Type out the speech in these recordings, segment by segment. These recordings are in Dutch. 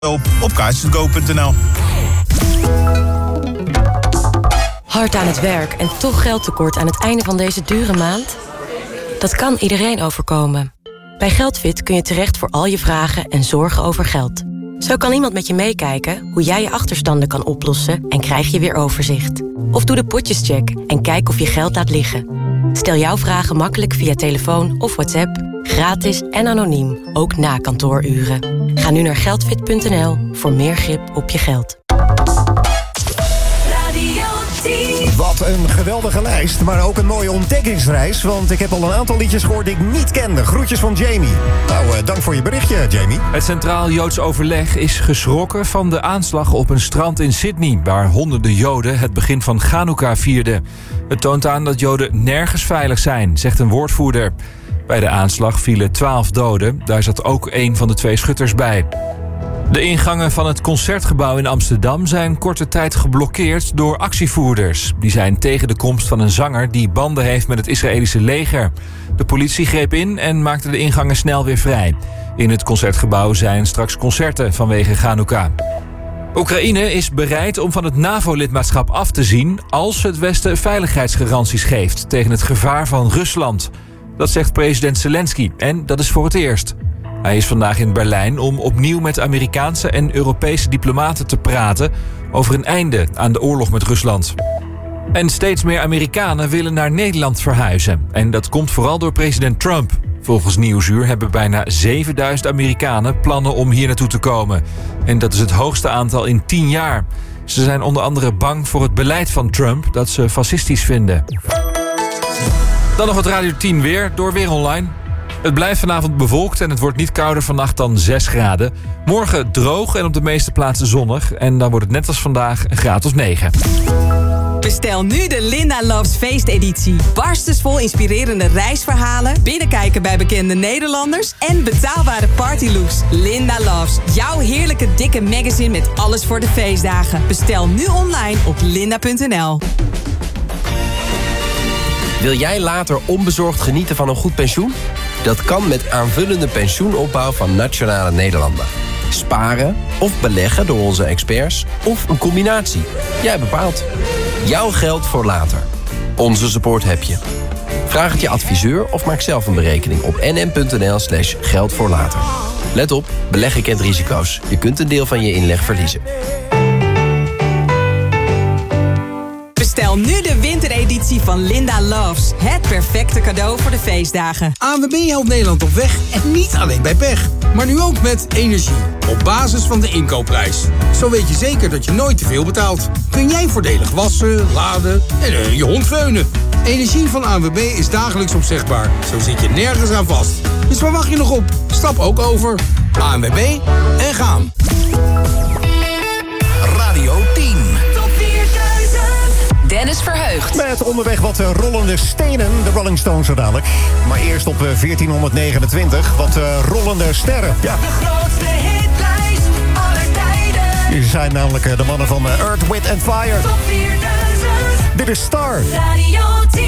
op kaartjesgo.nl. Hard aan het werk en toch geldtekort aan het einde van deze dure maand? Dat kan iedereen overkomen. Bij Geldfit kun je terecht voor al je vragen en zorgen over geld. Zo kan iemand met je meekijken hoe jij je achterstanden kan oplossen en krijg je weer overzicht. Of doe de potjescheck en kijk of je geld laat liggen. Stel jouw vragen makkelijk via telefoon of WhatsApp, gratis en anoniem, ook na kantooruren. Ga nu naar geldfit.nl voor meer grip op je geld. Wat een geweldige lijst, maar ook een mooie ontdekkingsreis. Want ik heb al een aantal liedjes gehoord die ik niet kende. Groetjes van Jamie. Nou, dank voor je berichtje, Jamie. Het Centraal Joods Overleg is geschrokken van de aanslag op een strand in Sydney, waar honderden Joden het begin van Chanukka vierden. Het toont aan dat Joden nergens veilig zijn, zegt een woordvoerder. Bij de aanslag vielen 12 doden. Daar zat ook een van de 2 schutters bij. De ingangen van het Concertgebouw in Amsterdam zijn korte tijd geblokkeerd door actievoerders. Die zijn tegen de komst van een zanger die banden heeft met het Israëlische leger. De politie greep in en maakte de ingangen snel weer vrij. In het Concertgebouw zijn straks concerten vanwege Chanukka. Oekraïne is bereid om van het NAVO-lidmaatschap af te zien als het Westen veiligheidsgaranties geeft tegen het gevaar van Rusland. Dat zegt president Zelensky en dat is voor het eerst. Hij is vandaag in Berlijn om opnieuw met Amerikaanse en Europese diplomaten te praten over een einde aan de oorlog met Rusland. En steeds meer Amerikanen willen naar Nederland verhuizen. En dat komt vooral door president Trump. Volgens Nieuwsuur hebben bijna 7000 Amerikanen plannen om hier naartoe te komen. En dat is het hoogste aantal in 10 jaar. Ze zijn onder andere bang voor het beleid van Trump dat ze fascistisch vinden. Dan nog het Radio 10 weer door Weer Online. Het blijft vanavond bewolkt en het wordt niet kouder vannacht dan 6 graden. Morgen droog en op de meeste plaatsen zonnig. En dan wordt het net als vandaag een graad of 9. Bestel nu de Linda Loves feesteditie. Barstensvol inspirerende reisverhalen, binnenkijken bij bekende Nederlanders en betaalbare partylooks. Linda Loves, jouw heerlijke dikke magazine met alles voor de feestdagen. Bestel nu online op linda.nl. Wil jij later onbezorgd genieten van een goed pensioen? Dat kan met aanvullende pensioenopbouw van Nationale Nederlanden. Sparen of beleggen door onze experts of een combinatie. Jij bepaalt. Jouw geld voor later. Onze support heb je. Vraag het je adviseur of maak zelf een berekening op nm.nl/geld voor later. Let op, beleggen kent risico's. Je kunt een deel van je inleg verliezen. Bestel nu de wintereditie van Linda Loves. Het perfecte cadeau voor de feestdagen. ANWB helpt Nederland op weg en niet alleen bij pech. Maar nu ook met energie. Op basis van de inkoopprijs. Zo weet je zeker dat je nooit te veel betaalt. Kun jij voordelig wassen, laden en je hond veunen. Energie van ANWB is dagelijks opzegbaar. Zo zit je nergens aan vast. Dus waar wacht je nog op? Stap ook over. ANWB en gaan. Radio 10. Dennis Verheugd. Met onderweg wat rollende stenen, de Rolling Stones zo dadelijk. Maar eerst op 1429 wat rollende sterren. Ja. De grootste hitlijst aller tijden. Die zijn namelijk de mannen van Earth, Wind and Fire. Top 4000. Dit is Star. Radio 10.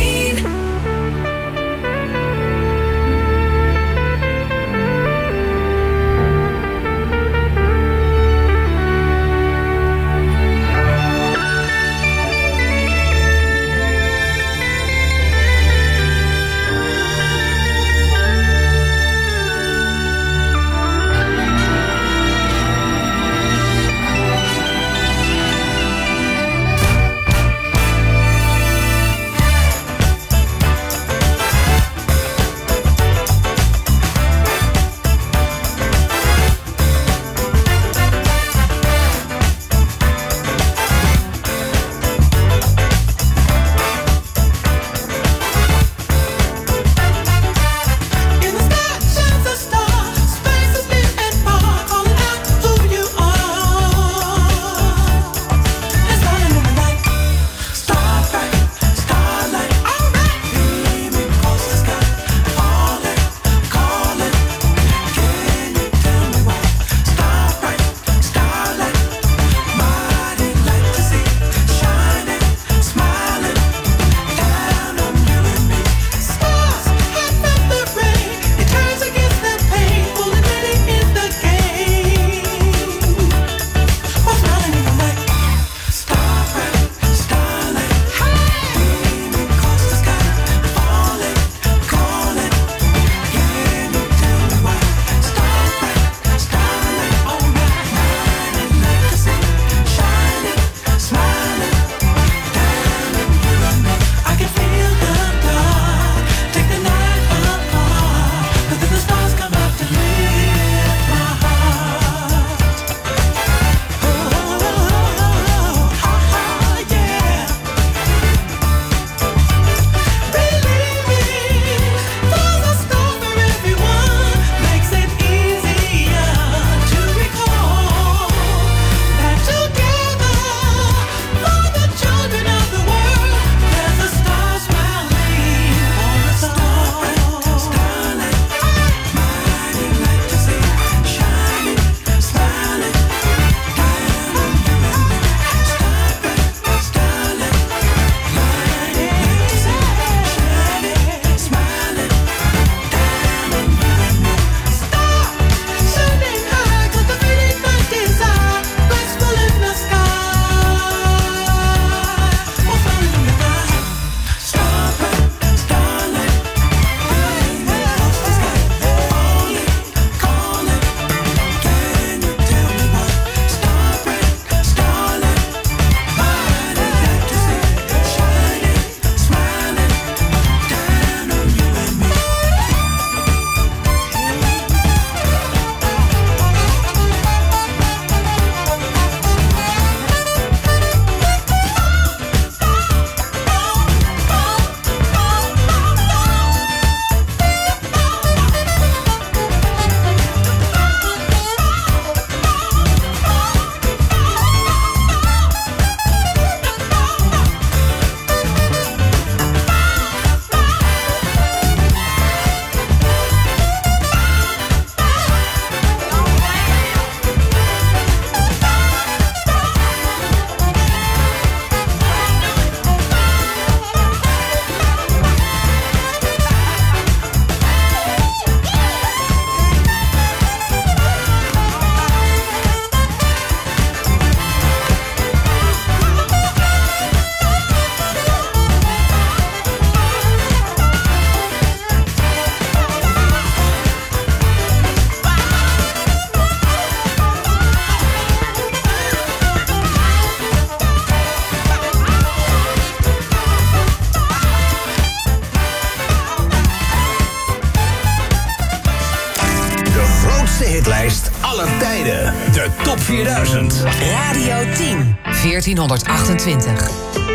Top 4000. Radio 10. 1428.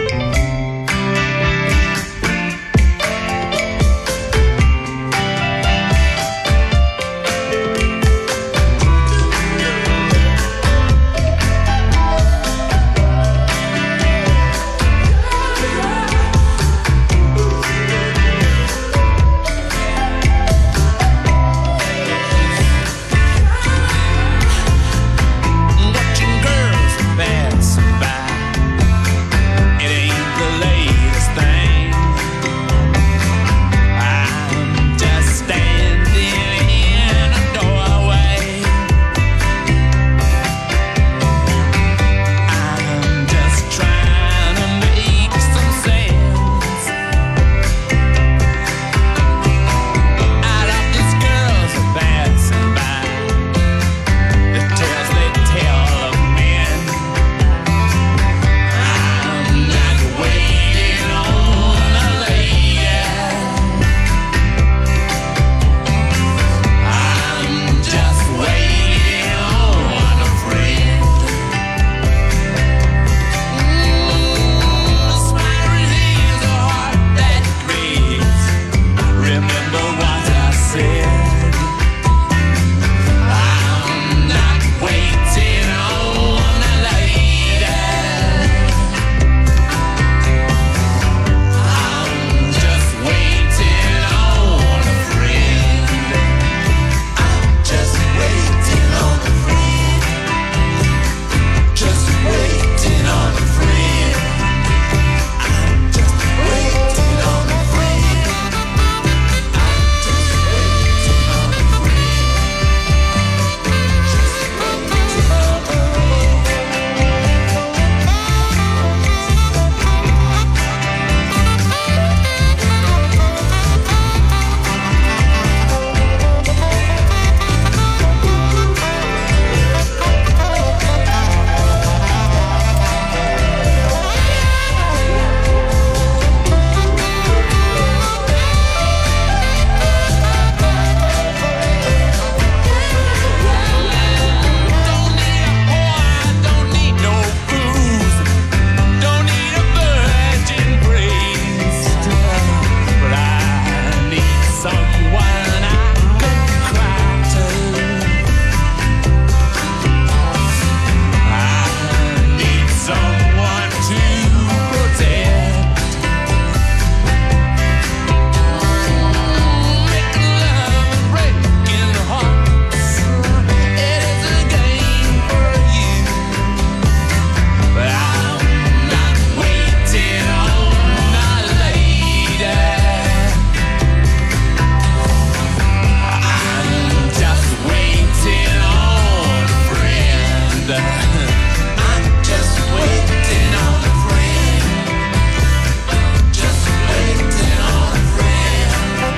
Watching girls pass by. It ain't the latest thing. I'm just standing in a doorway. I'm just trying to make some sense out of these girls are passing by. The tales they tell of men. I'm not waiting on a lady. I'm just waiting on a friend. Smiling is a heart that breaks. Remember what I said. I'm not waiting on a lady. I'm just waiting on a friend. I'm just waiting on a friend. Just waiting on a friend. I'm just waiting on a friend. I'm just waiting on a friend. Don't need no booze, don't need a virgin priest, but I need someone I can cry to. I need someone to protect. Making love, breaking hearts, it is a game for you. But I'm not waiting on a lady. I'm just waiting on a friend. I'm just waiting on a friend. Just waiting on a friend.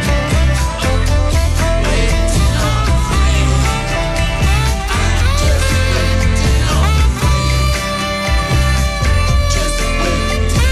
Waiting on a friend. I'm just waiting on a friend. Just waiting on a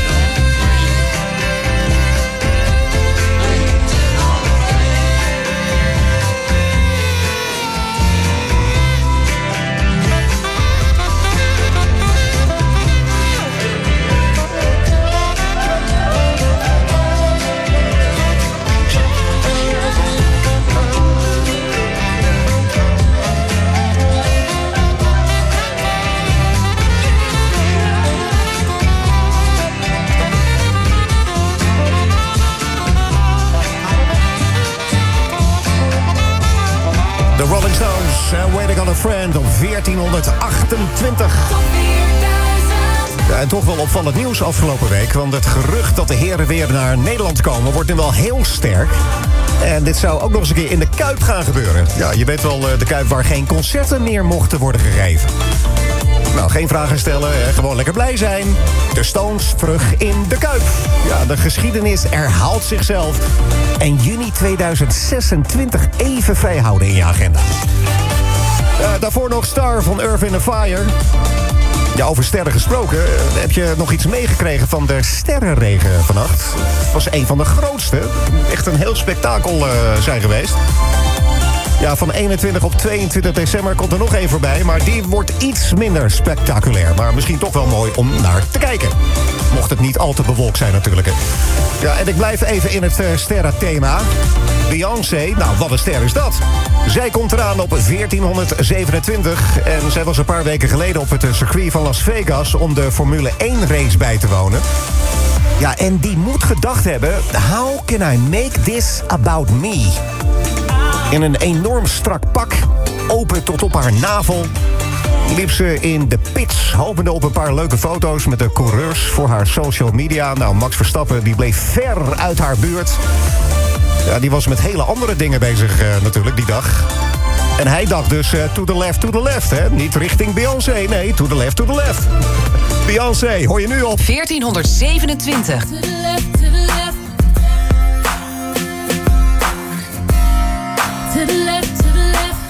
De Rolling Stones, Waiting on a Friend op 1428. Ja, en toch wel opvallend nieuws afgelopen week. Want het gerucht dat de heren weer naar Nederland komen wordt nu wel heel sterk. En dit zou ook nog eens een keer in de Kuip gaan gebeuren. Ja, je weet wel, de Kuip waar geen concerten meer mochten worden gegeven. Nou, geen vragen stellen, gewoon lekker blij zijn. De Stones terug in de Kuip. Ja, de geschiedenis herhaalt zichzelf. En juni 2026 even vrijhouden in je agenda. Daarvoor nog Star van Earth, Wind & Fire. Ja, over sterren gesproken, heb je nog iets meegekregen van de sterrenregen vannacht? Het was een van de grootste. Echt een heel spektakel zijn geweest. Ja, van 21 op 22 december komt er nog één voorbij. Maar die wordt iets minder spectaculair. Maar misschien toch wel mooi om naar te kijken. Mocht het niet al te bewolkt zijn natuurlijk. Hè. Ja, en ik blijf even in het sterrenthema. Beyoncé, nou wat een ster is dat. Zij komt eraan op 1427. En zij was een paar weken geleden op het circuit van Las Vegas om de Formule 1 race bij te wonen. Ja, en die moet gedacht hebben, how can I make this about me? In een enorm strak pak, open tot op haar navel, liep ze in de pits, hopende op een paar leuke foto's met de coureurs voor haar social media. Nou, Max Verstappen die bleef ver uit haar buurt. Ja, die was met hele andere dingen bezig natuurlijk die dag. En hij dacht dus to the left, hè? Niet richting Beyoncé, nee, to the left. Beyoncé, hoor je nu op 1427. To the left, to the left. To the left, to the left.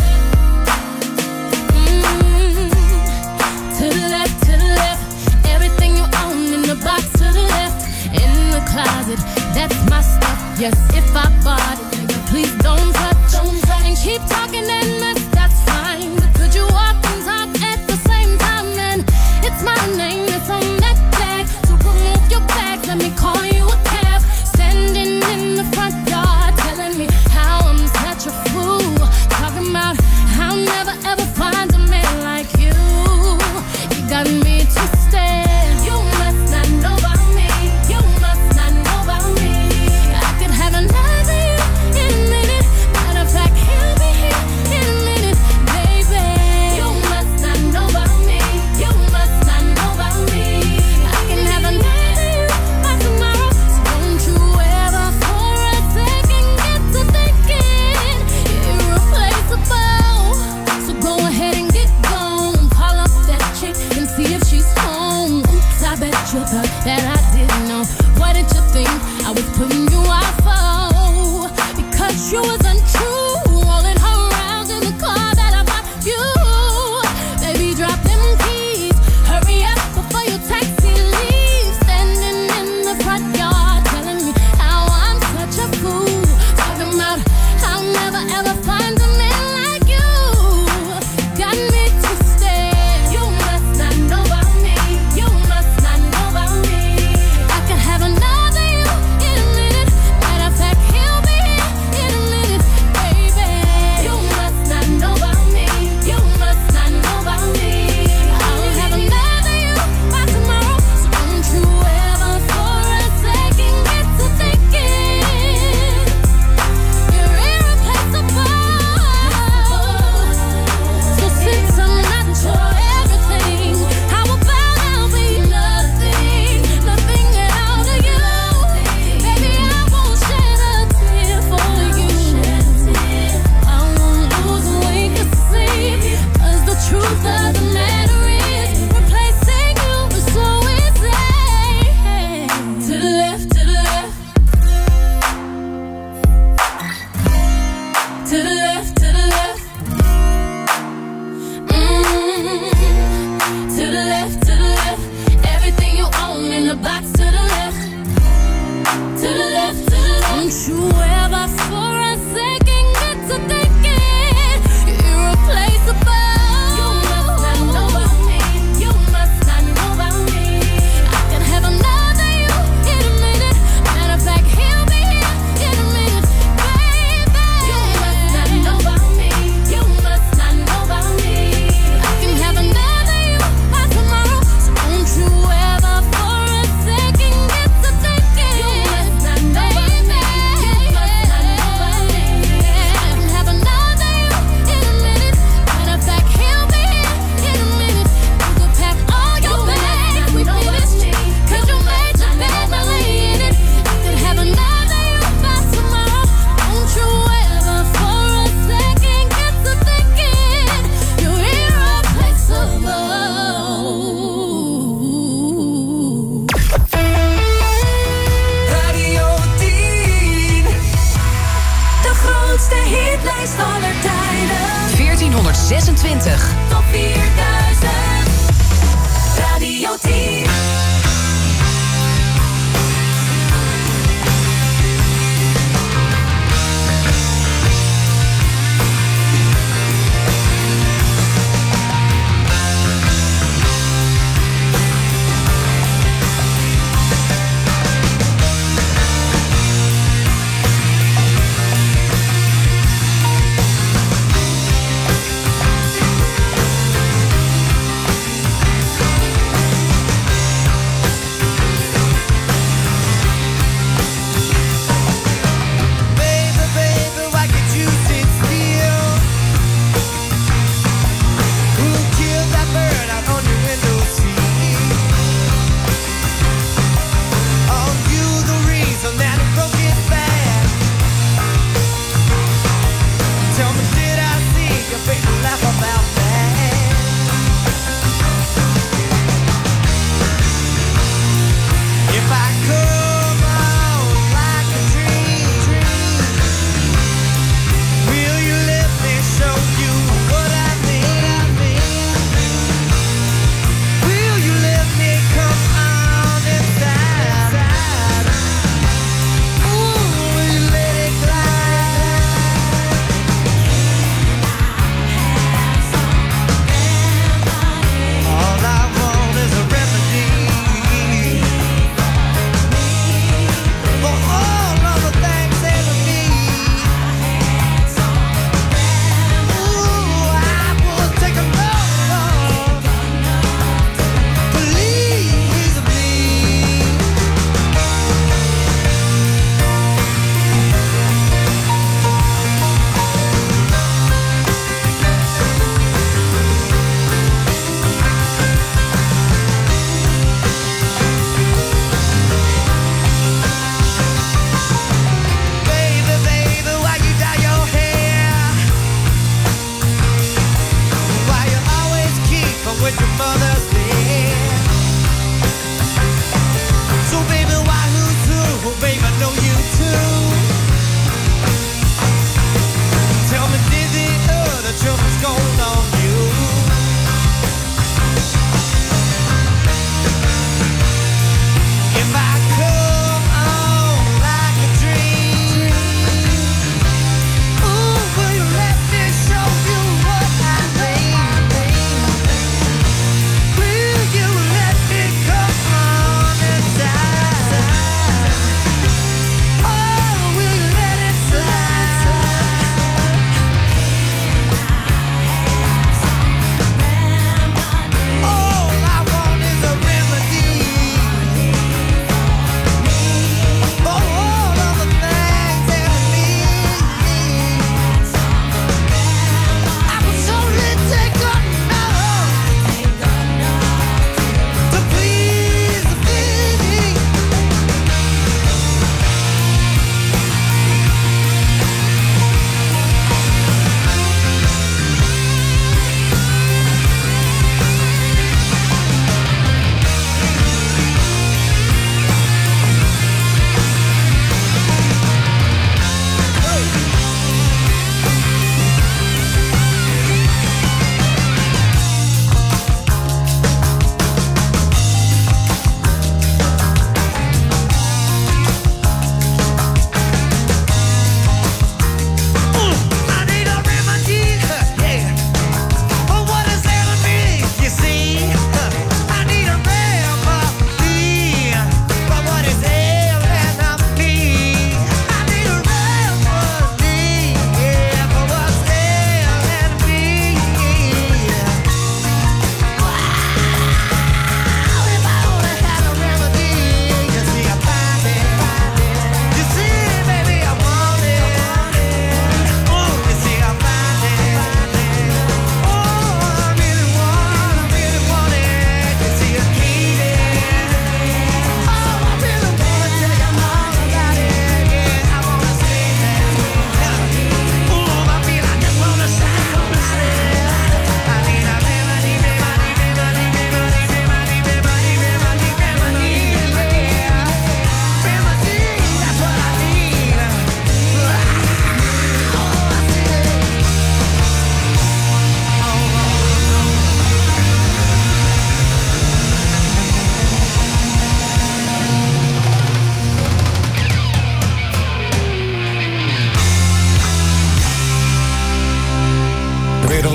To the left, to the left. Everything you own in the box to the left. In the closet, that's my stuff. Yes, if I bought it, please don't touch. And keep talking and that's fine. But could you walk and talk at the same time? And it's my name that's on that flag. So remove your bag, let me call you a cab. Standing in the front yard, telling me how I'm such a fool. Talking about how I'll never ever find a man like you. You got me twisted. You must not know about me. You must not know about me. I could have another you in a minute. Matter of fact, he'll be here in a minute, baby. You must not know about me. You must not know about me. I can have another you by tomorrow. So don't you ever for a second get to thinking you're irreplaceable. So go ahead and get gone. Call up that chick and see if she's home. Oops, I bet you thought that I didn't know. What did you think I was putting you off for? Because you was untrue. Rolling her around in the car that I bought you. Baby, drop them keys. Hurry up before your taxi leaves. Standing in the front yard, telling me how I'm such a fool. Talking about I'll never ever find a man like you. Got me twisted. You must not know about me. You must not know about me. I could have another you in a minute.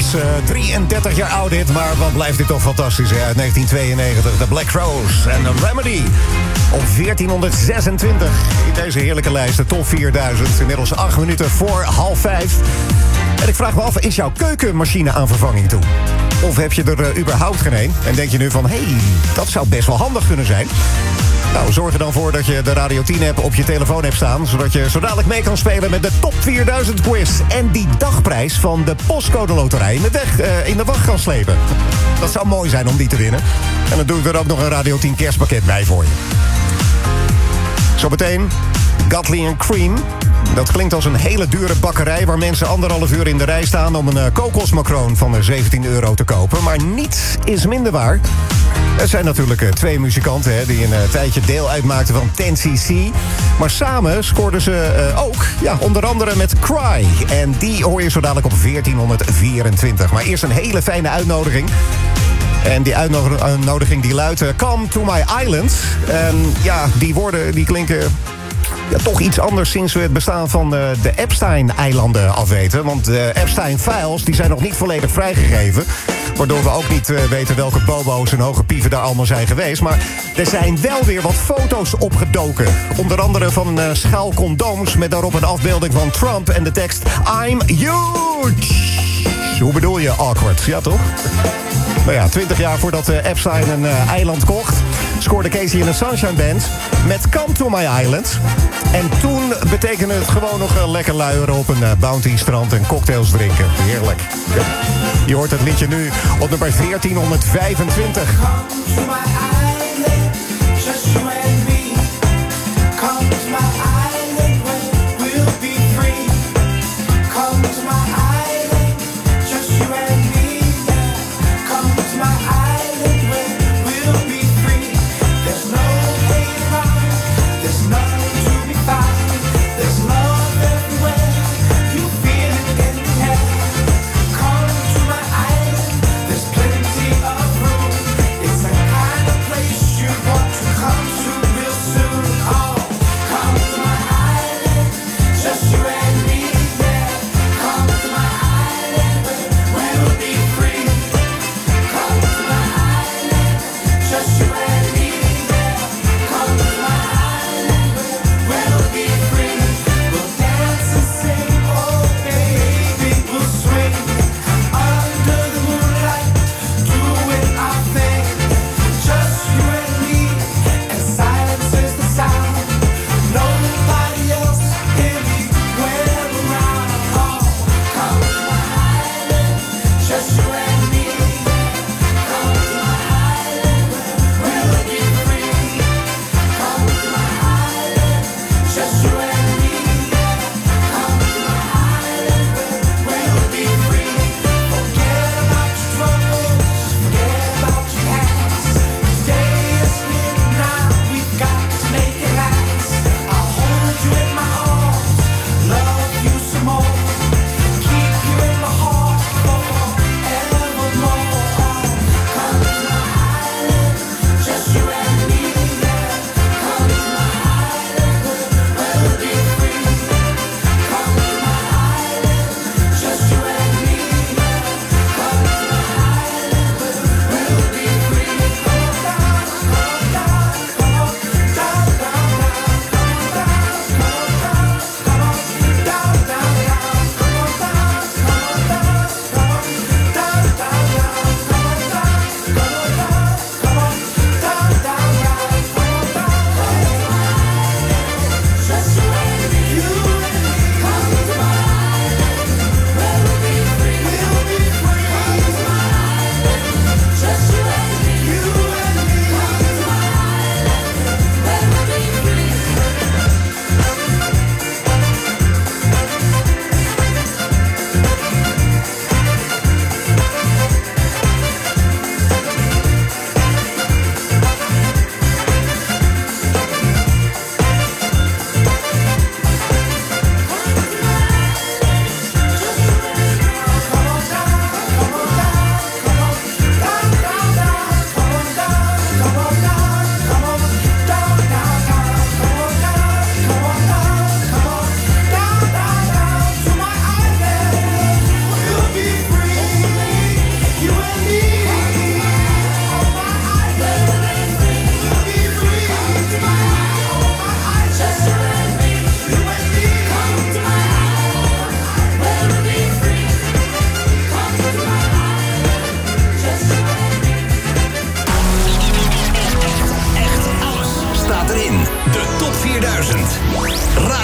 33 jaar oud dit, maar wat blijft dit toch fantastisch, hè? Uit 1992, de Black Rose en de Remedy. Op 1426 in deze heerlijke lijst, de top 4000. Inmiddels 8 minuten voor 4:30. En ik vraag me af, is jouw keukenmachine aan vervanging toe? Of heb je er überhaupt geen een? En denk je nu van, hé, dat zou best wel handig kunnen zijn. Nou, zorg er dan voor dat je de Radio 10-app op je telefoon hebt staan, zodat je zo dadelijk mee kan spelen met de Top 4000 quiz. En die dagprijs van de Postcode Loterij in de wacht kan slepen. Dat zou mooi zijn om die te winnen. En dan doe ik er ook nog een Radio 10 kerstpakket bij voor je. Zometeen Godley & Cream. Dat klinkt als een hele dure bakkerij waar mensen 1,5 uur in de rij staan om een kokosmacroon van €17 te kopen. Maar niets is minder waar. Het zijn natuurlijk 2 muzikanten die een tijdje deel uitmaakten van 10cc. Maar samen scoorden ze ook, onder andere met Cry. En die hoor je zo dadelijk op 1424. Maar eerst een hele fijne uitnodiging. En die uitnodiging die luidt, Come to my island. En die woorden die klinken toch iets anders sinds we het bestaan van de Epstein-eilanden afweten. Want de Epstein-files die zijn nog niet volledig vrijgegeven. Waardoor we ook niet weten welke bobo's en hoge pieven daar allemaal zijn geweest. Maar er zijn wel weer wat foto's opgedoken. Onder andere van schaal condooms met daarop een afbeelding van Trump en de tekst I'm huge. Hoe bedoel je awkward? Ja, toch? Nou ja, 20 jaar voordat Epstein een eiland kocht, scoorde Casey in een Sunshine Band met Come to my island. En toen betekende het gewoon nog lekker luieren op een Bounty-strand en cocktails drinken. Heerlijk. Je hoort het liedje nu op nummer 1425.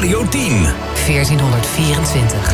Radio 10. 1424.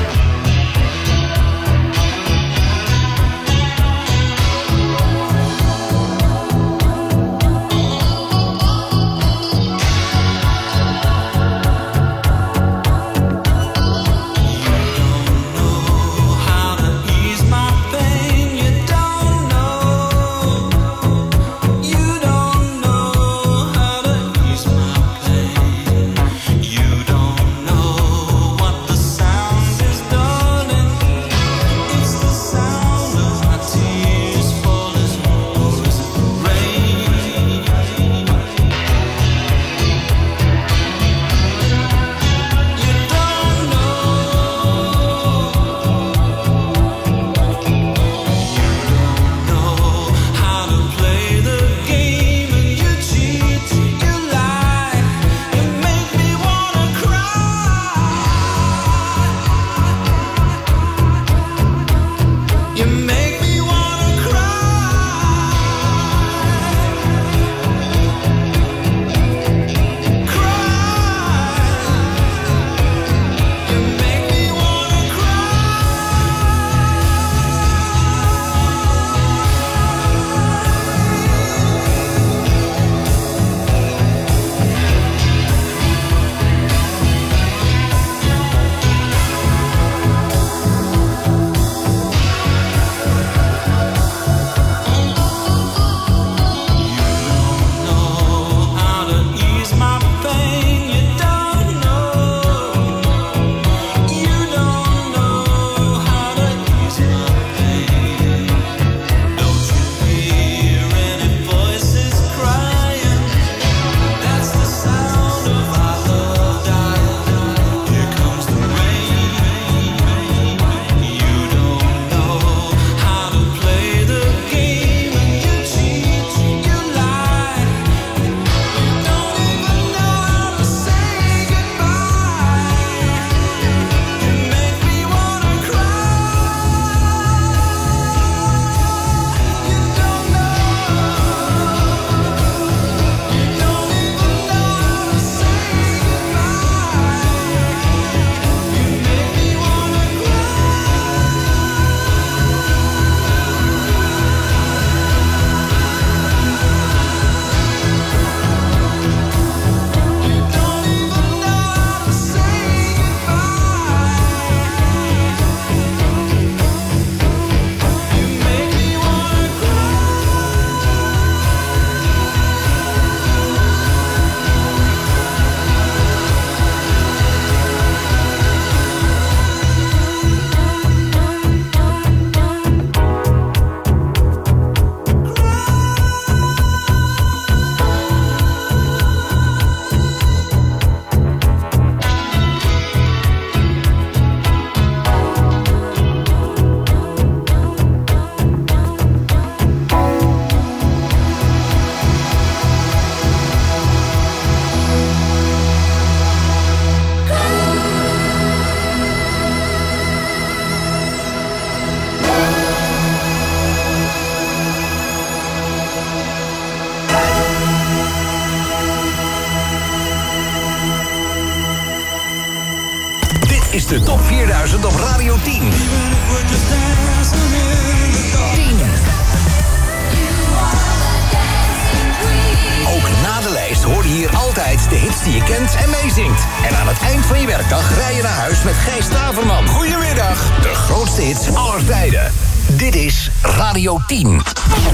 is de Top 4000 op Radio 10. 10. Ook na de lijst hoor je hier altijd de hits die je kent en meezingt. En aan het eind van je werkdag rij je naar huis met Gijs Staverman. Goedemiddag, de grootste hits aller tijden. Dit is Radio 10.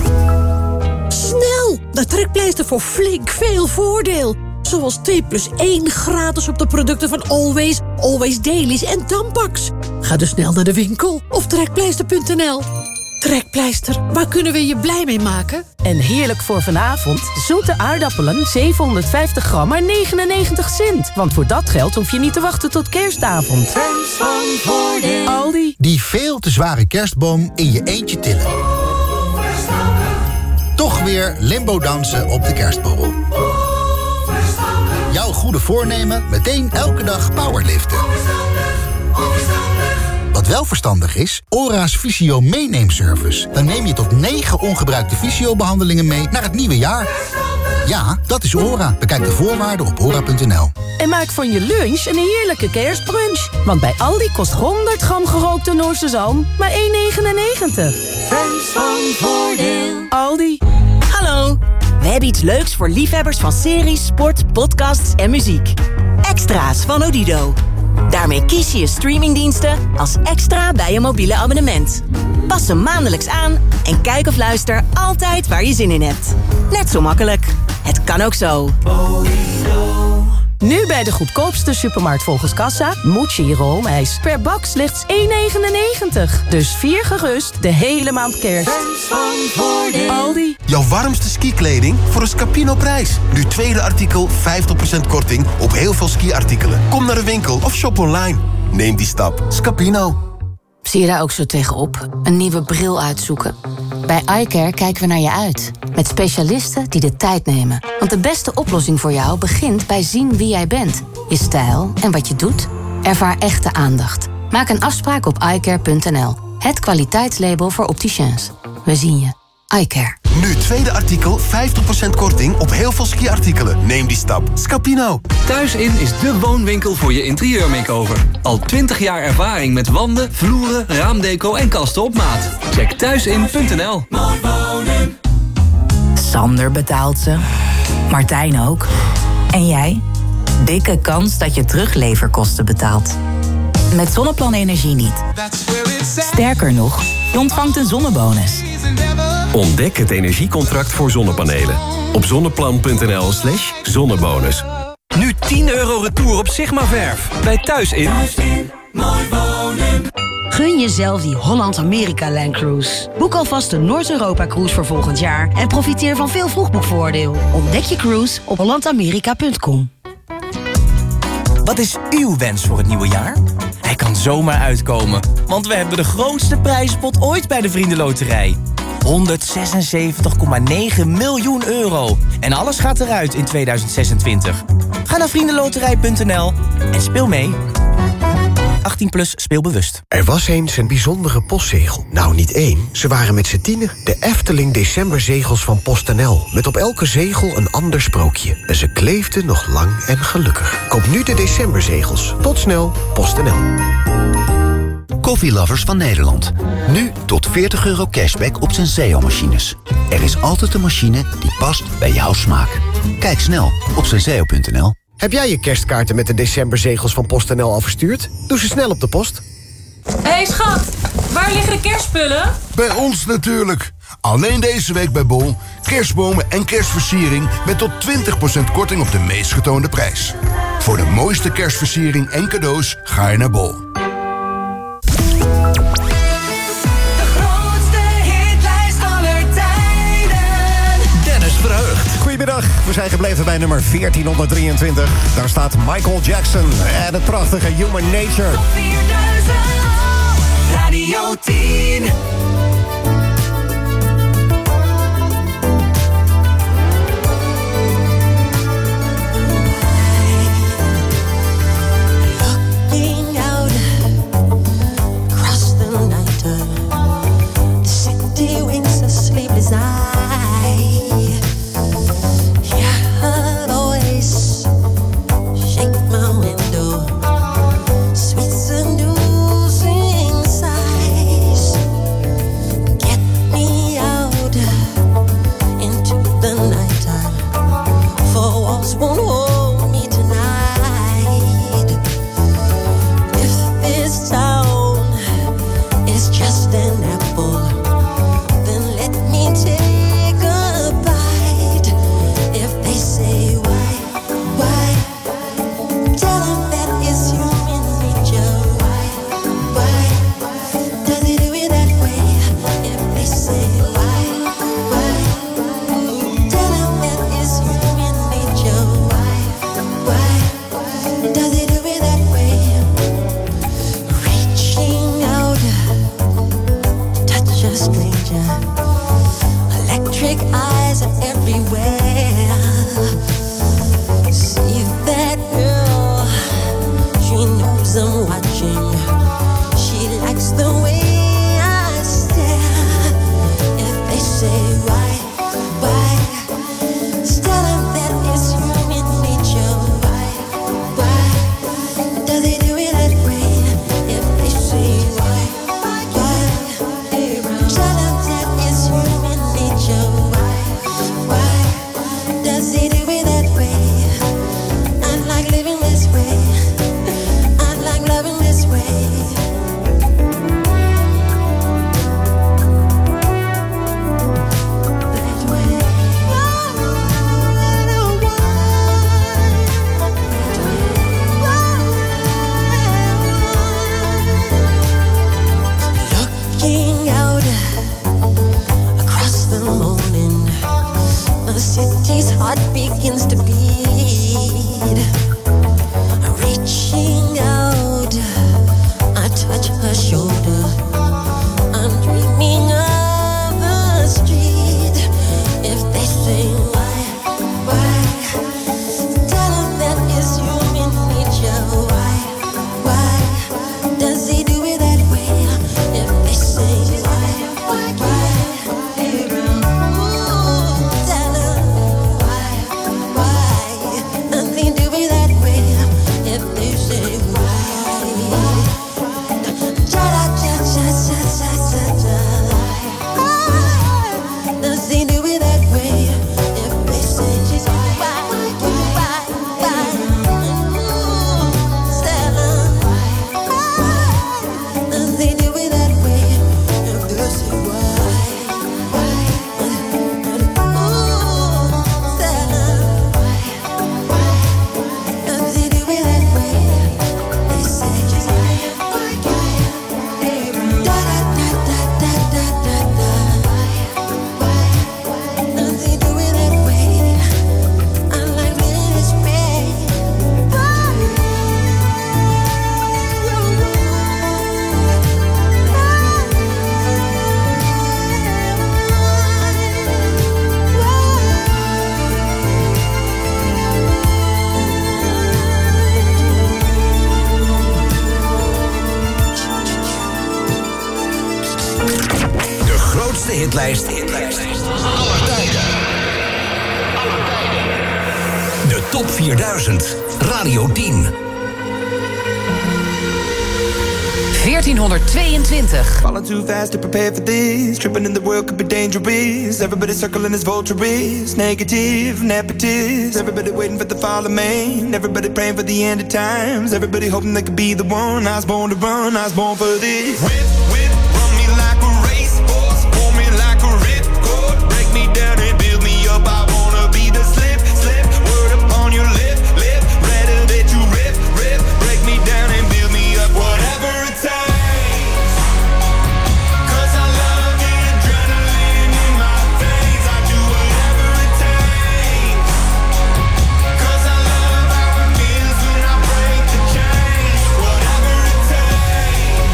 Snel, de trekpleister voor flink veel voordeel. Zoals 2+1 gratis op de producten van Always, Always Dailies en Tampax. Ga dus snel naar de winkel of trekpleister.nl. Trekpleister, waar kunnen we je blij mee maken? En heerlijk voor vanavond, zoete aardappelen, 750 gram, maar 99 cent. Want voor dat geld hoef je niet te wachten tot kerstavond. Fans van voordeel. Aldi. Die veel te zware kerstboom in je eentje tillen. Toch weer limbo dansen op de kerstborrel. Jouw goede voornemen, meteen elke dag powerliften. Wat wel verstandig is, Ora's Fysio meeneemservice. Dan neem je tot 9 ongebruikte fysiobehandelingen mee naar het nieuwe jaar. Ja, dat is Ora. Bekijk de voorwaarden op ora.nl. En maak van je lunch een heerlijke kerstbrunch. Want bij Aldi kost 100 gram gerookte Noorse zalm maar €1,99. Fans van Voordeel. Aldi. Hallo, we hebben iets leuks voor liefhebbers van series, sport, podcasts en muziek. Extra's van Odido. Daarmee kies je streamingdiensten als extra bij je mobiele abonnement. Pas ze maandelijks aan en kijk of luister altijd waar je zin in hebt. Net zo makkelijk. Het kan ook zo. Nu bij de goedkoopste supermarkt volgens kassa, Mochi roomijs. Per bak slechts €1,99. Dus vier gerust de hele maand kerst. Fans van Voordeel. Aldi. Jouw warmste skikleding voor een Scapino-prijs. Nu tweede artikel 50% korting op heel veel skiartikelen. Kom naar de winkel of shop online. Neem die stap. Scapino. Zie je daar ook zo tegenop? Een nieuwe bril uitzoeken? Bij iCare kijken we naar je uit. Met specialisten die de tijd nemen. Want de beste oplossing voor jou begint bij zien wie jij bent. Je stijl en wat je doet. Ervaar echte aandacht. Maak een afspraak op iCare.nl. Het kwaliteitslabel voor opticiens. We zien je. iCare. Nu tweede artikel 50% korting op heel veel skiartikelen. Neem die stap. Scapino. Thuisin is de woonwinkel voor je interieurmakeover. Al 20 jaar ervaring met wanden, vloeren, raamdeco en kasten op maat. Check thuisin.nl. Mooi wonen. Sander betaalt ze. Martijn ook. En jij? Dikke kans dat je terugleverkosten betaalt. Met Zonneplan Energie niet. Sterker nog, je ontvangt een zonnebonus. Ontdek het energiecontract voor zonnepanelen. Op zonneplan.nl/zonnebonus. Nu €10 retour op Sigma-verf. Bij Thuisin. Mooi wonen. Gun jezelf die Holland-Amerika-Line-cruise. Boek alvast de Noord-Europa-cruise voor volgend jaar... en profiteer van veel vroegboekvoordeel. Ontdek je cruise op hollandamerika.com. Wat is uw wens voor het nieuwe jaar? Hij kan zomaar uitkomen, want we hebben de grootste prijzenpot ooit bij de Vriendenloterij. 176,9 miljoen euro. En alles gaat eruit in 2026. Ga naar vriendenloterij.nl en speel mee. 18 plus speelbewust. Er was eens een bijzondere postzegel. Nou, niet één, ze waren met z'n 10. De Efteling Decemberzegels van PostNL. Met op elke zegel een ander sprookje. En ze kleefden nog lang en gelukkig. Koop nu de Decemberzegels. Tot snel, PostNL. Koffielovers van Nederland. Nu tot €40 cashback op Senseo-machines. Er is altijd een machine die past bij jouw smaak. Kijk snel op senseo.nl. Heb jij je kerstkaarten met de Decemberzegels van PostNL al verstuurd? Doe ze snel op de post. Hé schat, waar liggen de kerstspullen? Bij ons natuurlijk. Alleen deze week bij Bol. Kerstbomen en kerstversiering met tot 20% korting op de meest getoonde prijs. Voor de mooiste kerstversiering en cadeaus ga je naar Bol. Goedemiddag, we zijn gebleven bij nummer 1423. Daar staat Michael Jackson en het prachtige Human Nature. Radio 10. Looking out across the night, the city winks asleep as I. the city's heart begins to beat. Reaching out, I touch her shoulder. I'm dreaming of a street. If they say why, tell them that it's human nature. Why does he do it that way? If they say why, tell them why does he do it that way? If they say why, does he do it that way? If they say why, tell them does he do it that way? If they say why, tell them does he do it that way? They say does he do it that way? I'm like this way. De grootste hitlijst aller tijden. De top 4000. Radio 10. 1422. Falling too fast to prepare for this. Tripping in the world could be dangerous. Everybody circling as vultures. Negative, nepotist. Everybody waiting for the fall of man. Everybody praying for the end of times. Everybody hoping they could be the one. I was born to run, I was born for this. Whip, run me like a racehorse. Pull me like a ripcord. Break me down and build me up. I wanna be the slip. Word upon your lip. Rather that you rip. Break me down and build me up. Whatever it takes. 'Cause I love the adrenaline in my veins. I do whatever it takes. 'Cause I love how it feels when I break the chains. Whatever it takes.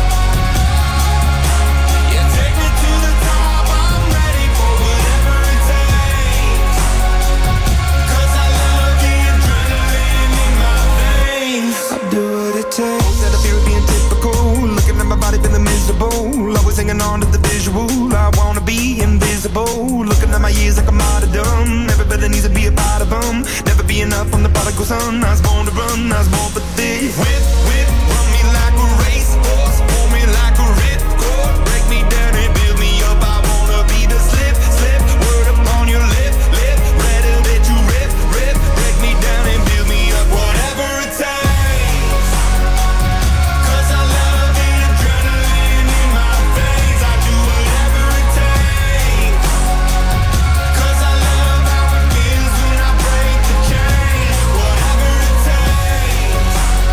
Yeah, take me to the top. I'm ready for whatever it takes. 'Cause I love the adrenaline in my veins. I do what it takes. That I feel being typical. Looking at my body feeling miserable. Always hanging on to the visual. I wanna be invisible. Looking at my years like a martyrdom. Everybody needs to be a part of them. Never be enough from the prodigal son. I was born to run, I was born for this. Whip, run me like a racehorse. Pull me like a ripcord. Break me down and build me up. I wanna be the slip. Word upon your lip. Rather that you rip. Break me down and build me up. Whatever it takes. 'Cause I love the adrenaline in my veins. I do whatever it takes. 'Cause I love how it feels when I break the chains. Whatever it takes.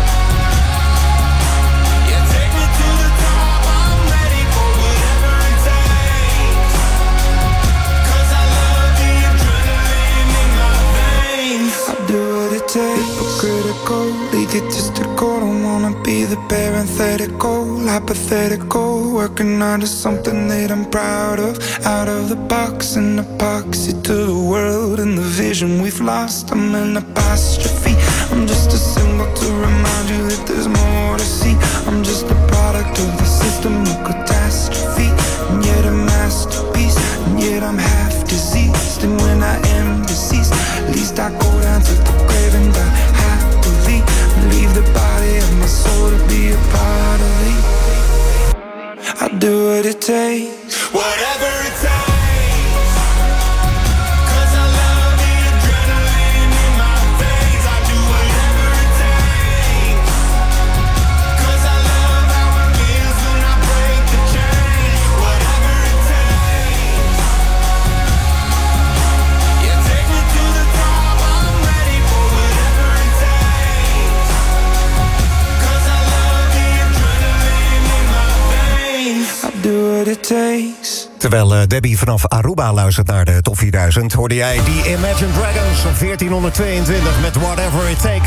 Yeah, take me to the top. I'm ready for whatever it takes. 'Cause I love the adrenaline in my veins. I do what it takes. Hypocritical, egotistical. Don't wanna be the parenthetical, hypothetical. Working out of something that I'm proud of. Out of the box, an epoxy to the world and the vision we've lost. I'm an apostrophe. I'm just a symbol to remind you that there's more to see. I'm just a product of the system of catastrophe. And yet a masterpiece. And yet I'm half diseased. And when I am deceased, at least I go down to the grave and die happily. Leave the body of my soul to be a part of me. I do what it takes. Whatever it takes. 'Cause I love the adrenaline in my veins. I do whatever it takes. 'Cause I love how it feels when I break the chains. Whatever it takes. Terwijl Debbie vanaf Aruba luistert naar de Top 4000... hoorde jij die Imagine Dragons op 1422 met Whatever It Takes.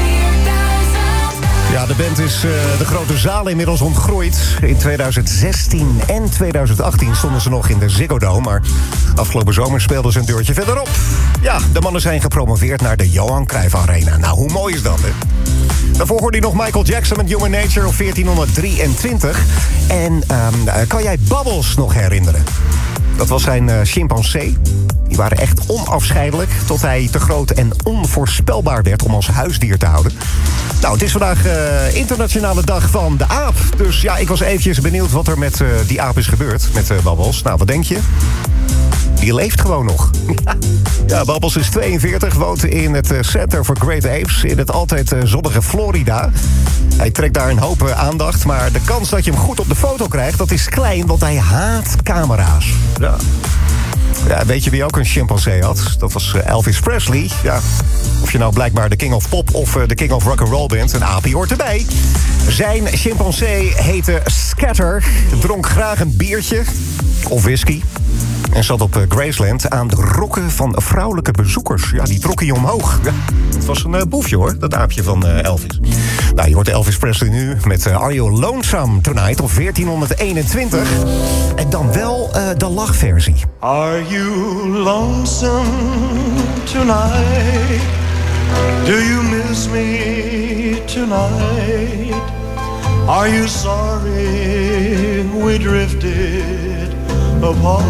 Ja, de band is de grote zaal inmiddels ontgroeid. In 2016 en 2018 stonden ze nog in de Ziggo Dome... maar afgelopen zomer speelden ze een deurtje verderop. Ja, de mannen zijn gepromoveerd naar de Johan Cruijff Arena. Nou, hoe mooi is dat, hè? Daarvoor hoorde je nog Michael Jackson met Human Nature op 1423. En kan jij Bubbles nog herinneren? Dat was zijn chimpansee. Die waren echt onafscheidelijk tot hij te groot en onvoorspelbaar werd om als huisdier te houden. Nou, het is vandaag internationale dag van de aap. Dus ja, ik was eventjes benieuwd wat er met die aap is gebeurd, met Bubbles. Nou, wat denk je? Die leeft gewoon nog. Ja, Bubbles is 42, woont in het Center for Great Apes... in het altijd zonnige Florida. Hij trekt daar een hoop aandacht... maar de kans dat je hem goed op de foto krijgt, dat is klein... want hij haat camera's. Ja. Ja, weet je wie ook een chimpansee had? Dat was Elvis Presley. Ja. Of je nou blijkbaar de King of Pop of de King of Rock'n'Roll bent, een aapie hoort erbij. Zijn chimpansee heette Scatter, dronk graag een biertje of whisky... en zat op Graceland aan de rokken van vrouwelijke bezoekers. Ja, die trok hij omhoog. Ja, het was een boefje, hoor, dat aapje van Elvis. Nou, je hoort Elvis Presley nu met Are You Lonesome Tonight op 1421. En dan wel de lachversie. Are you lonesome tonight? Do you miss me tonight? Are you sorry we drifted apart?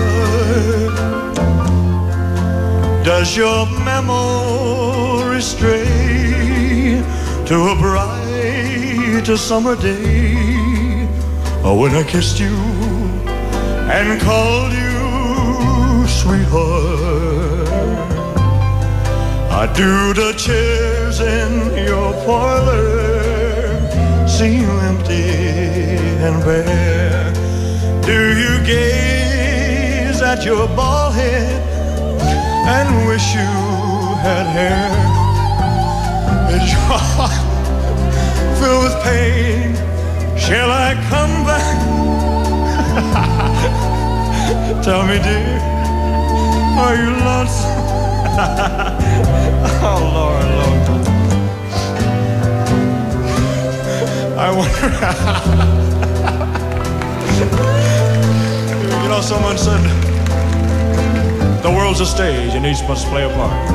Does your memory stray to a bright summer day when I kissed you and called you sweetheart? Do the chairs in your parlor seem empty and bare? Do you gaze at your bald head and wish you had hair? Is your heart filled with pain? Shall I come back? Tell me, dear, are you lonesome? Oh, Lord, Lord. I wonder. You know, someone said the world's a stage and each must play a part.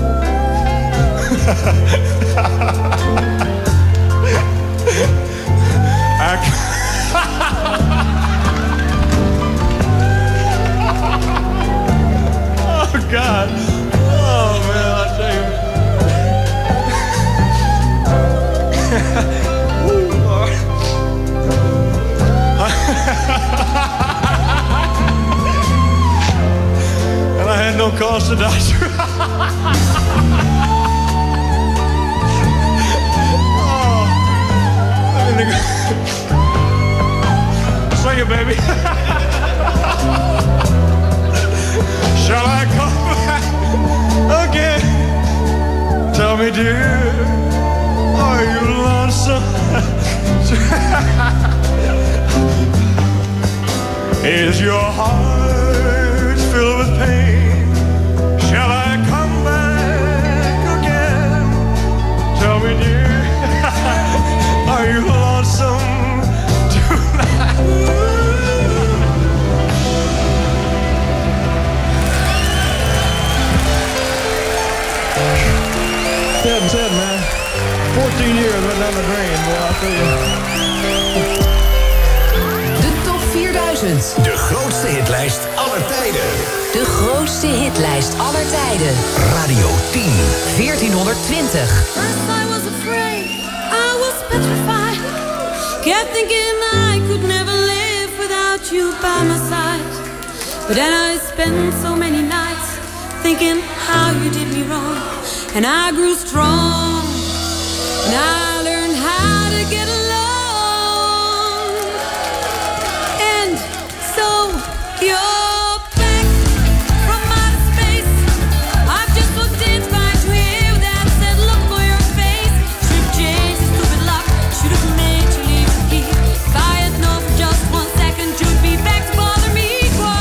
Oh, God. Oh, man, I tell you. Ooh, Lord. And I had no cause to die. Oh, sing it, baby. Shall I come back again? Tell me, dear, are you lonesome? Is your heart filled with pain? Shall I come back again? Tell me, dear, are you lonesome tonight? Said, man. 14 years went down the drain, boy, I'll tell you. De Top 4000. De grootste hitlijst aller tijden. De grootste hitlijst aller tijden. Radio 10. 1420. First I was afraid, I was petrified. Kept thinking I could never live without you by my side. But then I spent so many nights thinking how you did me wrong. And I grew strong, and I learned how to get along. And so you're back from outer space. I've just looked in, find you here with that said look for your face. Should've changed the stupid lock, should've made you leave the key. If I had known for just 1 second you'd be back to bother me.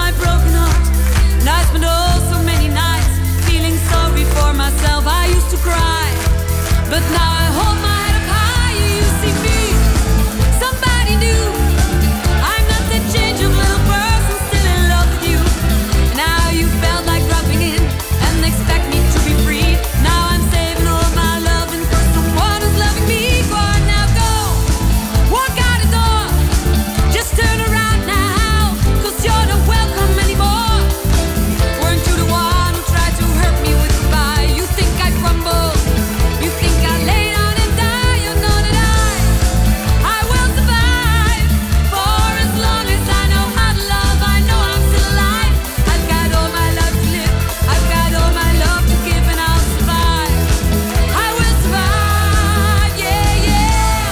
my broken heart. And I spent so many nights feeling sorry for myself. I used to cry, but now I hold my head up high. You see me, somebody new. I'm not that change of little person still in love with you. Now you felt like dropping in and expect me to be free. Now I'm saving all my loving for someone who's loving me. Go on now, go, walk out the door. Just turn around now, 'cause you're not welcome anymore. Weren't you the one who tried to hurt me with goodbye? You think I crumble? You think I lay down and die? You're gonna die. I will survive for as long as I know how to love. I know I'm still alive. I've got all my love to live. I've got all my love to give, and I'll survive. I will survive, yeah, yeah.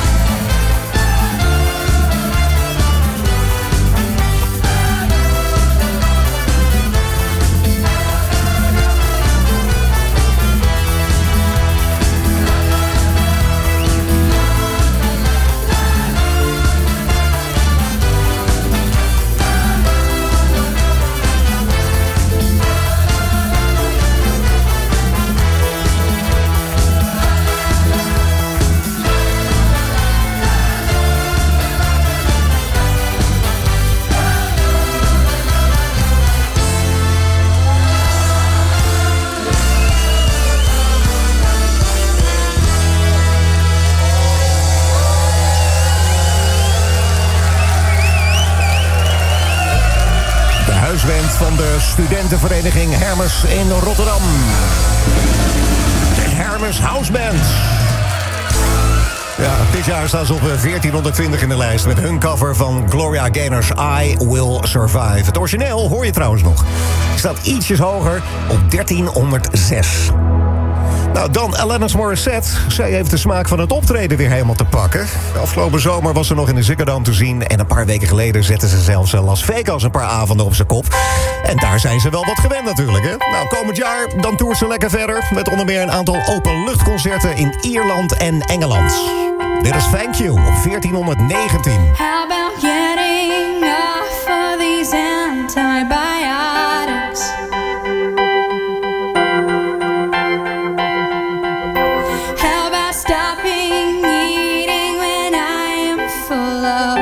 De huisband van de studentenvereniging Hermes in Rotterdam. De Hermes Houseband. Ja, dit jaar staan ze op 1420 in de lijst met hun cover van Gloria Gaynor's I Will Survive. Het origineel hoor je trouwens nog. Staat ietsjes hoger op 1306. Nou, dan Alanis Morissette. Zij heeft de smaak van het optreden weer helemaal te pakken. De afgelopen zomer was ze nog in de Ziggo Dome te zien. En een paar weken geleden zette ze zelfs Las Vegas een paar avonden op zijn kop. En daar zijn ze wel wat gewend natuurlijk, hè? Nou, komend jaar dan toert ze lekker verder. Met onder meer een aantal openluchtconcerten in Ierland en Engeland. Dit is Thank You op 1419. How about getting off of these antibiotics? How about stopping eating when I am full of?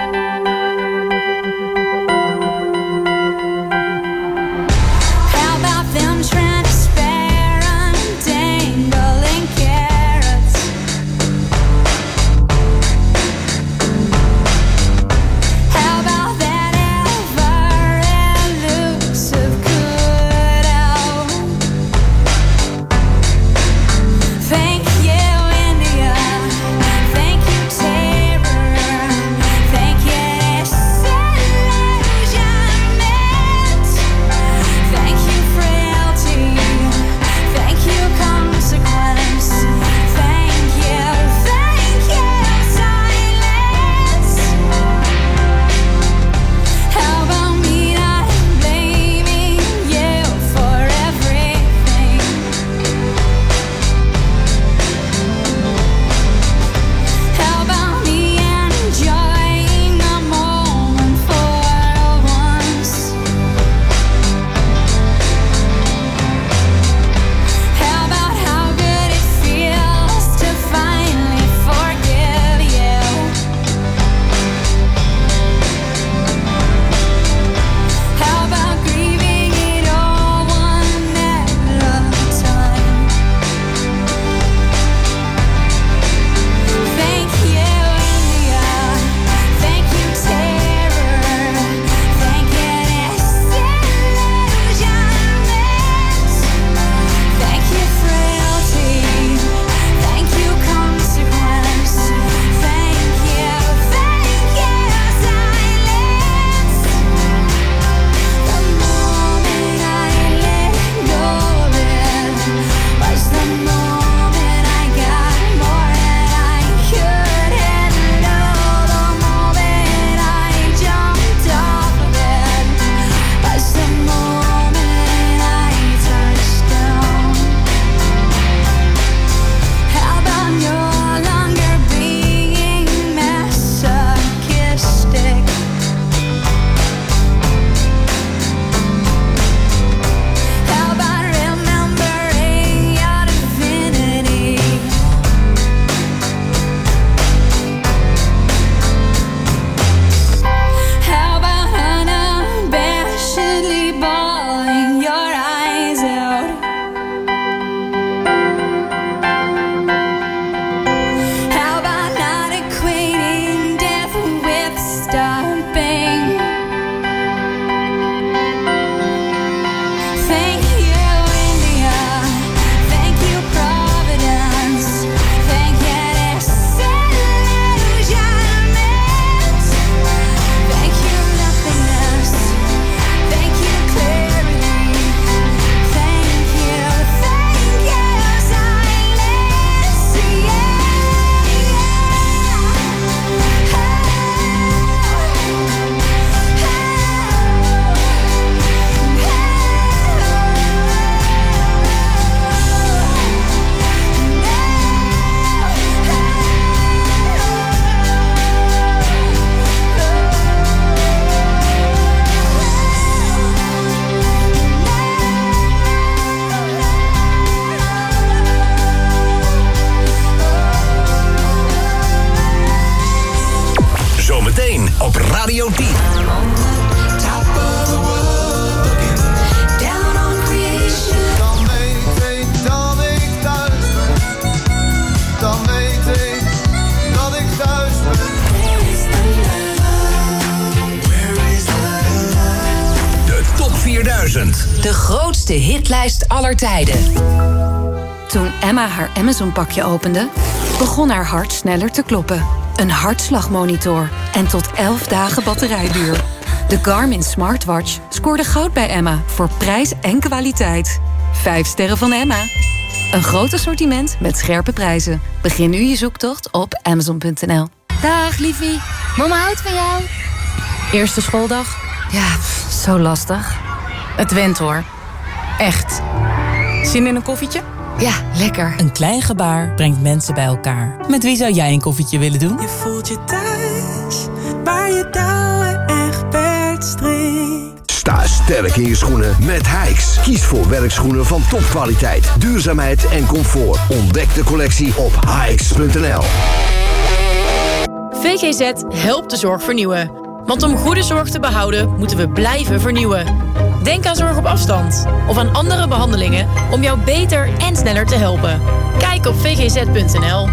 How about them trying to spare untangling carrots? on the top of the world, looking down on creation. Dan weet ik dat ik thuis ben. Dan weet ik dat ik thuis ben. Where is the love? Where is the love? De top 4000. De grootste hitlijst aller tijden. Toen Emma haar Amazon-pakje opende, begon haar hart sneller te kloppen. Een hartslagmonitor en tot 11 dagen batterijduur. De Garmin Smartwatch scoorde goud bij Emma voor prijs en kwaliteit. 5 sterren van Emma. Een groot assortiment met scherpe prijzen. Begin nu je zoektocht op Amazon.nl. Dag, liefie. Mama houdt van jou. Eerste schooldag? Ja, zo lastig. Het went hoor. Echt. Zin in een koffietje? Ja, lekker. Een klein gebaar brengt mensen bij elkaar. Met wie zou jij een koffietje willen doen? Je voelt je thuis, waar je touwen echt strikt. Sta sterk in je schoenen met Hikes. Kies voor werkschoenen van topkwaliteit, duurzaamheid en comfort. Ontdek de collectie op hikes.nl. VGZ helpt de zorg vernieuwen. Want om goede zorg te behouden, moeten we blijven vernieuwen. Denk aan zorg op afstand of aan andere behandelingen om jou beter en sneller te helpen. Kijk op vgz.nl.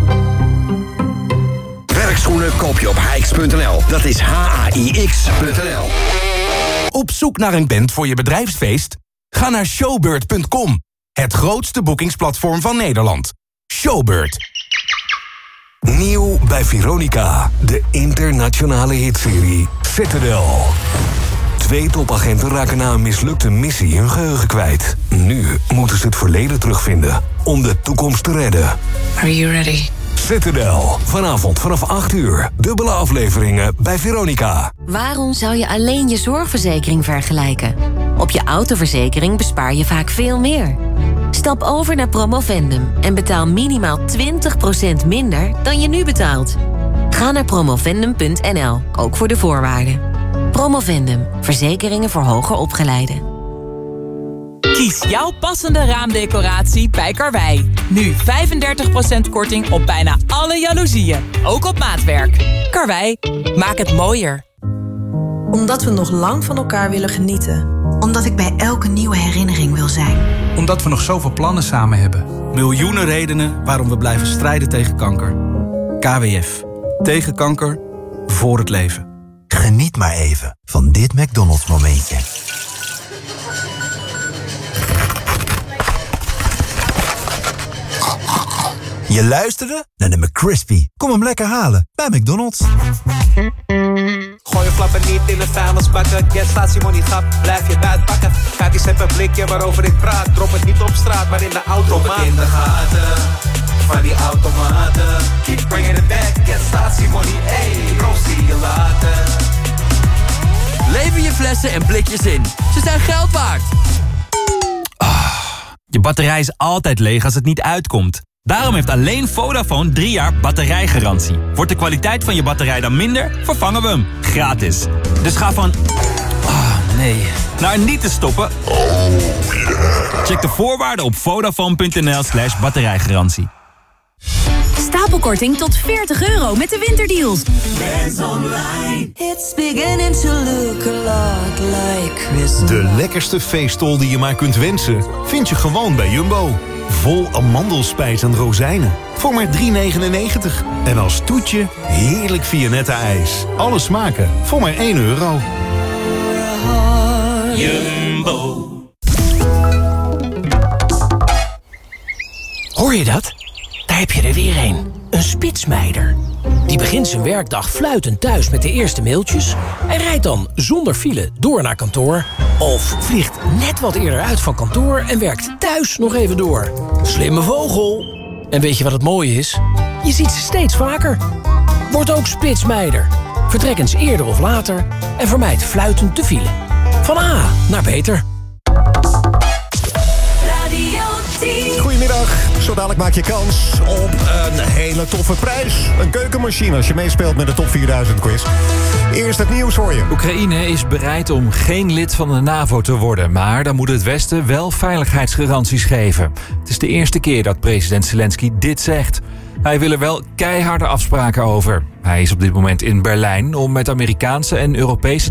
Werkschoenen koop je op hikes.nl. Dat is HAIX.nl. Op zoek naar een band voor je bedrijfsfeest? Ga naar showbird.com. Het grootste boekingsplatform van Nederland. Showbird. Nieuw bij Veronica, de internationale hitserie Citadel. 2 topagenten raken na een mislukte missie hun geheugen kwijt. Nu moeten ze het verleden terugvinden om de toekomst te redden. Are you ready? Citadel, vanavond vanaf 8 uur. Dubbele afleveringen bij Veronica. Waarom zou je alleen je zorgverzekering vergelijken? Op je autoverzekering bespaar je vaak veel meer. Stap over naar Promovendum en betaal minimaal 20% minder dan je nu betaalt. Ga naar promovendum.nl, ook voor de voorwaarden. Promovendum, verzekeringen voor hoger opgeleiden. Kies jouw passende raamdecoratie bij Karwei. Nu 35% korting op bijna alle jaloezieën. Ook op maatwerk. Karwei, maak het mooier. Omdat we nog lang van elkaar willen genieten. Omdat ik bij elke nieuwe herinnering wil zijn. Omdat we nog zoveel plannen samen hebben. Miljoenen redenen waarom we blijven strijden tegen kanker. KWF. Tegen kanker. Voor het leven. Geniet maar even van dit McDonald's momentje. Je luisterde naar de McCrispy. Kom hem lekker halen bij McDonald's. Gooi je flappen niet in de vuilnisbakken. Get statiemonies grap, blijf je buiten pakken. Gaat die zeppen blikje waarover ik praat. Drop het niet op straat, maar in de automaat. Drop het in de gaten van die automaten. Keep bringing it back, get statiemoney. Ey, bro, zie je later. Lever je flessen en blikjes in. Ze zijn geld waard. Je batterij is altijd leeg als het niet uitkomt. Daarom heeft alleen Vodafone 3 jaar batterijgarantie. Wordt de kwaliteit van je batterij dan minder, vervangen we hem. Gratis. Dus ga van... nee. Naar niet te stoppen. Check de voorwaarden op vodafone.nl/batterijgarantie. Stapelkorting tot €40 met de winterdeals. Dance online. It's beginning to look a lot like Christmas. De lekkerste feestol die je maar kunt wensen, vind je gewoon bij Jumbo. Vol amandelspijs en rozijnen. Voor maar €3,99. En als toetje heerlijk Viennetta ijs. Alle smaken voor maar €1. Jumbo. Hoor je dat? Daar heb je er weer een. Een spitsmeider. Die begint zijn werkdag fluitend thuis met de eerste mailtjes... en rijdt dan zonder file door naar kantoor. Of vliegt net wat eerder uit van kantoor en werkt thuis nog even door. Slimme vogel. En weet je wat het mooie is? Je ziet ze steeds vaker. Word ook spitsmeider. Vertrek eens eerder of later en vermijd fluitend de file. Van A naar beter. Goedemiddag, zo dadelijk maak je kans op een hele toffe prijs. Een keukenmachine als je meespeelt met de Top 4000 quiz. Eerst het nieuws voor je. Oekraïne is bereid om geen lid van de NAVO te worden, maar dan moet het Westen wel veiligheidsgaranties geven. Het is de eerste keer dat president Zelensky dit zegt. Hij wil er wel keiharde afspraken over. Hij is op dit moment in Berlijn om met Amerikaanse en Europese